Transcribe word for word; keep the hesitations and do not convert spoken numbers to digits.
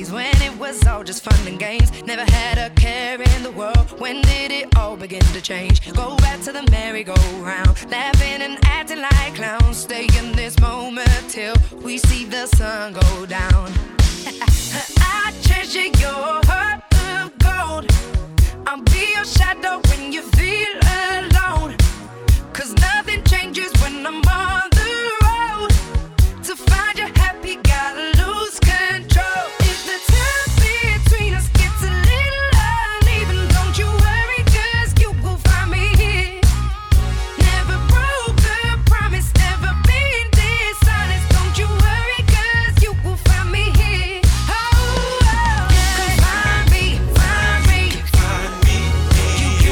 days when it was all just fun and games. Never had a care in the world. When did it all begin to change? Go back to the merry-go-round, laughing and acting like clowns. Stay in this moment till we see the sun go down. I treasure your heart of gold. I'll be your shadow when you